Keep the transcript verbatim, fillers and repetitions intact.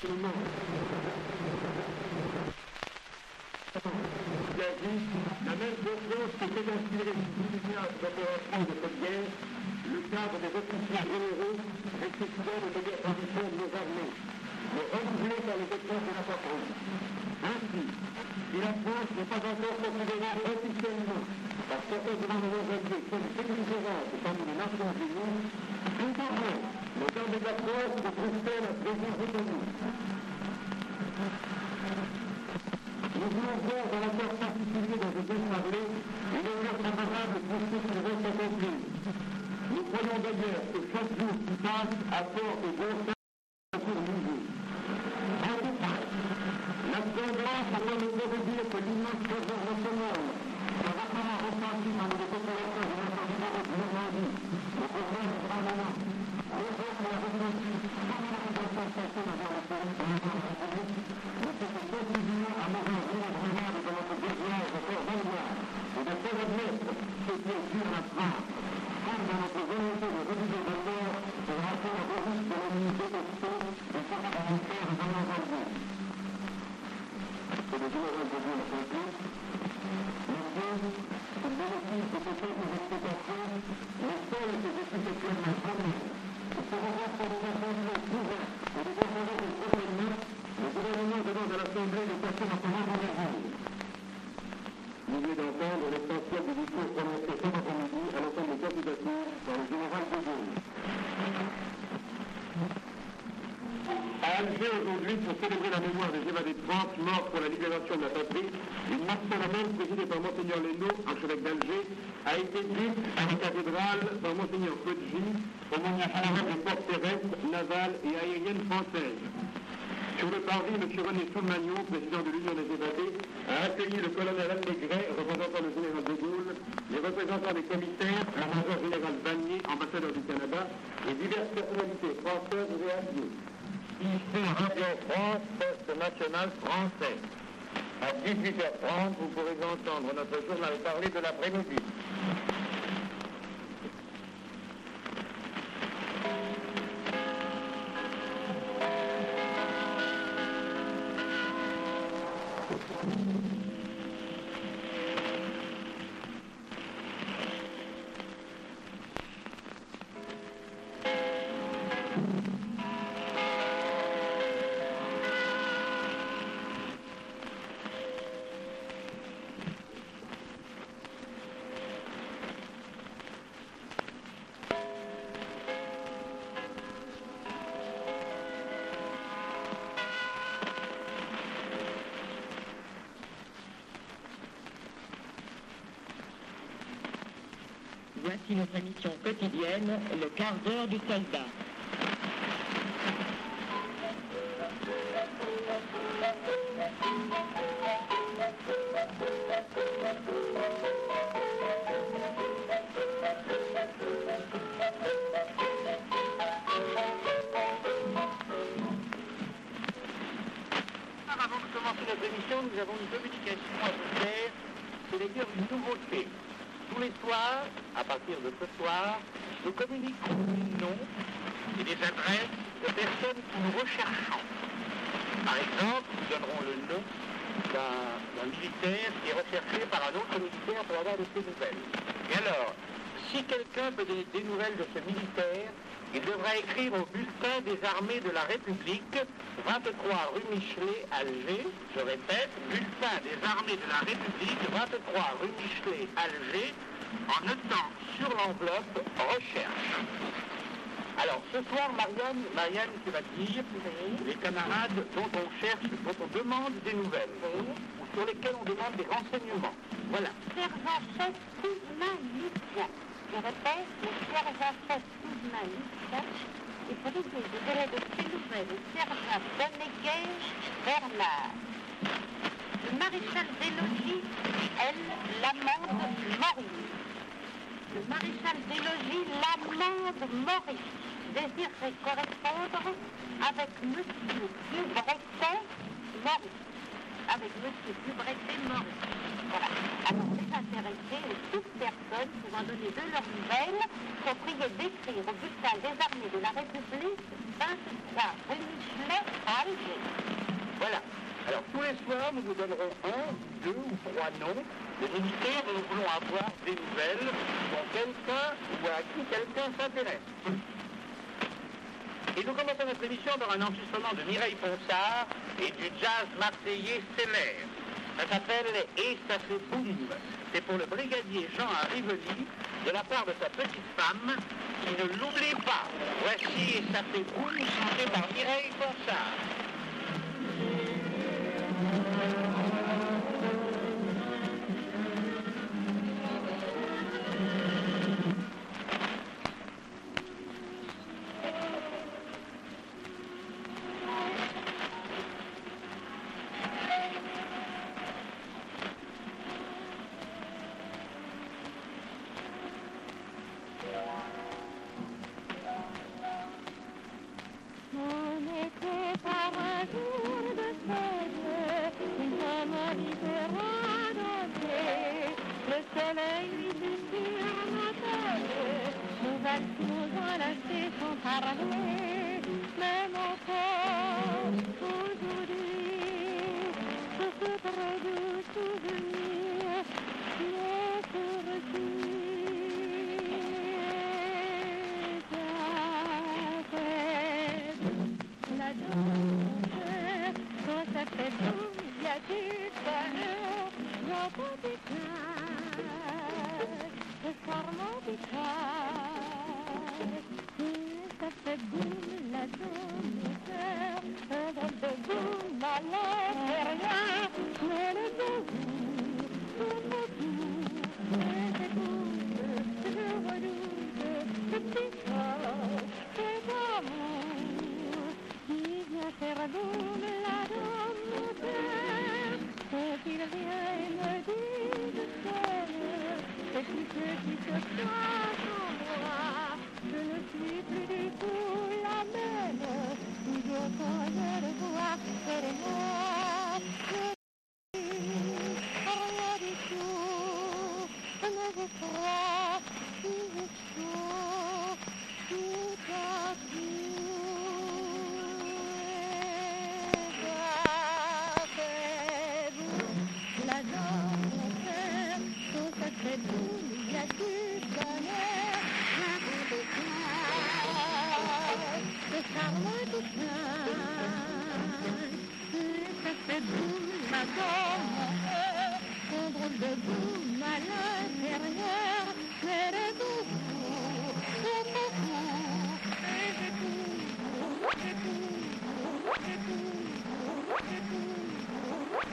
Absolument. Il a dit la même chose qui était inspirée du soutien d'opération de cette guerre, le cadre des officiers généraux restituant les meilleures conditions de nos armées, mais renouvelé par les dépenses de la patronne. Ainsi, si la France n'est pas encore considérée officiellement par certains gouvernements alliés comme sécurisante parmi les Nations Unies, tout au moins, les armées de la France se trouvent-elles à présent reconnues. Nous voulons voir dans l'accord particulier dont je viens de parler une erreur favorable pour ceux qui vont s'accomplir. Nous croyons d'ailleurs que chaque jour qui passe apporte au bon sens un cours nouveau. En tout cas, la tendance à nous dire que l'immense ferveur nationale qui a rapidement ressenti dans les populations de notre ville de Normandie, le pouvoir du grand moment, les autres la ressenti sans la sensation d'avoir le pays de la République, nous faisons continuer à mourir inébranlable de notre devoir de faire valoir et de faire admettre ce qui est dur à prendre, comme dans notre volonté de réviser de l'or pour rappeler au risque de l'unité externe des forces militaires dans nos alliés. Que le général de Gaulle conclut, monsieur, au bénéfice de ces quelques explications, les seules que je suis actuellement promis, et pour remettre les assemblées couvertes et les assemblées des gouvernements, le gouvernement demande à l'Assemblée de passer dans son ordre du jour. Vous venez d'entendre l'essentiel du discours prononcé cet après-midi à l'entente des candidatures par le général de Gaulle. À Alger aujourd'hui, pour célébrer la mémoire des évadés de France morts pour la libération de la patrie, une marche solennelle présidée par Monseigneur Leno, archevêque d'Alger, a été dite à la cathédrale par Monseigneur Kodji, aumônier général des forces terrestres, navales et aériennes françaises. Sur le parvis, M. René Soumagnon, président de l'Union des évadés, a accueilli le colonel Allegret, représentant le général de Gaulle, les représentants des commissaires, la major général Vanier, ambassadeur du Canada, et diverses personnalités françaises et alliées. Ici, Radio France, poste national français. À dix-huit heures trente, vous pourrez entendre notre journal parler de l'après-midi. Voici notre émission quotidienne, le quart d'heure du soldat. Avant de commencer notre émission, nous avons une communication à vous faire, c'est d'ailleurs une nouveauté. Tous les soirs, à partir de ce soir, nous communiquons des noms et des adresses de personnes que nous recherchons. Par exemple, nous donnerons le nom d'un militaire qui est recherché par un autre militaire pour avoir de ses nouvelles. Et alors, si quelqu'un peut donner des nouvelles de ce militaire, il devra écrire au bulletin des armées de la République, vingt-trois rue Michelet, Alger. Je répète, bulletin des armées de la République, vingt-trois rue Michelet, Alger, en notant sur l'enveloppe recherche. Alors, ce soir, Marianne, Marianne, tu vas dire oui. Les camarades dont on cherche, dont on demande des nouvelles, oui. Ou sur lesquels on demande des renseignements. Voilà. Sergent-chef Kouzma-Lucia. Je répète, le sergent-chef Kouzma-Lucia est brigué de délai de ses nouvelles, sergent Beneguet Bernard. Le maréchal des logis, elle, l'amende Maurice. Le maréchal des logis, l'amende Maurice, désirerait correspondre avec M. Dubretet Maurice. Avec M. Dubretet Maurice. Voilà. Alors, les intéressés et toute personne pouvant donner de leurs nouvelles sont priés d'écrire au bulletin des armées de la République, vingt-trois rue Michelet, Arrivé. Voilà. Alors tous les soirs, nous vous donnerons un, deux ou trois noms de militaires dont nous voulons avoir des nouvelles dont quelqu'un ou à qui quelqu'un s'intéresse. Et nous commençons notre émission par un enregistrement de Mireille Ponsard et du jazz marseillais Célère. Ça s'appelle « Et ça fait boum ». C'est pour le brigadier Jean à Rivoli, de la part de sa petite femme, qui ne l'oublie pas. Voici « Et ça fait boum » chanté par Mireille Ponsard. La